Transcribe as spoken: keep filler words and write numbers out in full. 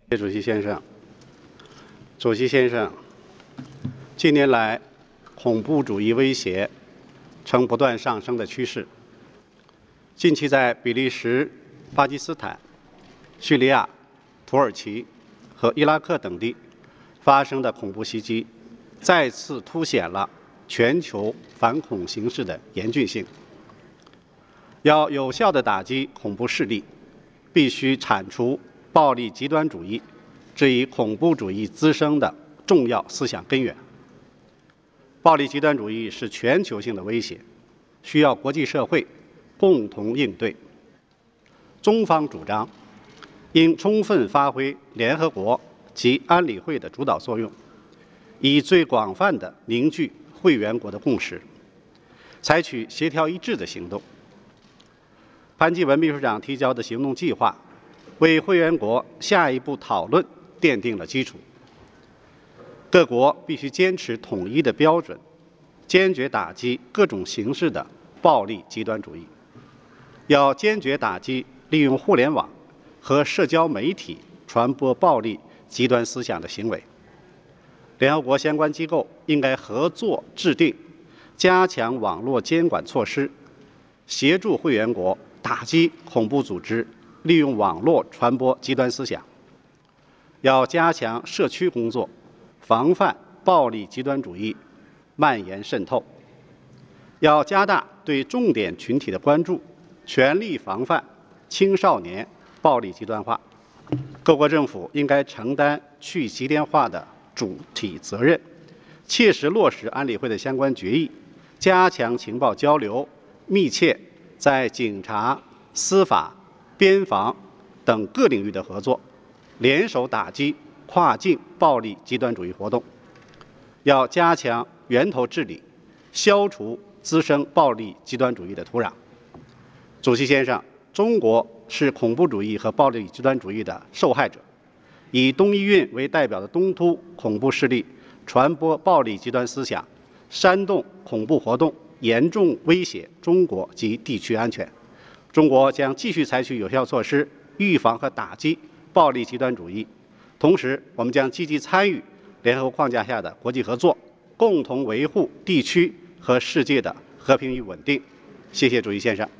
谢主席先生，主席先生，近年来，恐怖主义威胁呈不断上升的趋势。近期在比利时、巴基斯坦、叙利亚、土耳其和伊拉克等地发生的恐怖袭击，再次凸显了全球反恐形势的严峻性。要有效地打击恐怖势力，必须铲除暴力极端主义这一恐怖主义滋生的重要思想根源。暴力极端主义是全球性的威胁，需要国际社会共同应对。中方主张，应充分发挥联合国及安理会的主导作用，以最广泛的凝聚会员国的共识，采取协调一致的行动。潘基文秘书长提交的行动计划，为会员国下一步讨论奠定了基础。各国必须坚持统一的标准，坚决打击各种形式的暴力极端主义。要坚决打击利用互联网和社交媒体传播暴力极端思想的行为。联合国相关机构应该合作制定加强网络监管措施，协助会员国打击恐怖组织利用网络传播极端思想。要加强社区工作，防范暴力极端主义蔓延渗透。要加大对重点群体的关注，全力防范青少年暴力极端化。各国政府应该承担去极端化的主体责任，切实落实安理会的相关决议，加强情报交流，密切在警察、司法、边防等各领域的合作，联手打击跨境暴力极端主义活动。要加强源头治理，消除滋生暴力极端主义的土壤。主席先生，中国是恐怖主义和暴力极端主义的受害者。以东伊运为代表的东突恐怖势力传播暴力极端思想，煽动恐怖活动，严重威胁中国及地区安全。中国将继续采取有效措施，预防和打击暴力极端主义。同时，我们将积极参与联合国框架下的国际合作，共同维护地区和世界的和平与稳定。谢谢主席先生。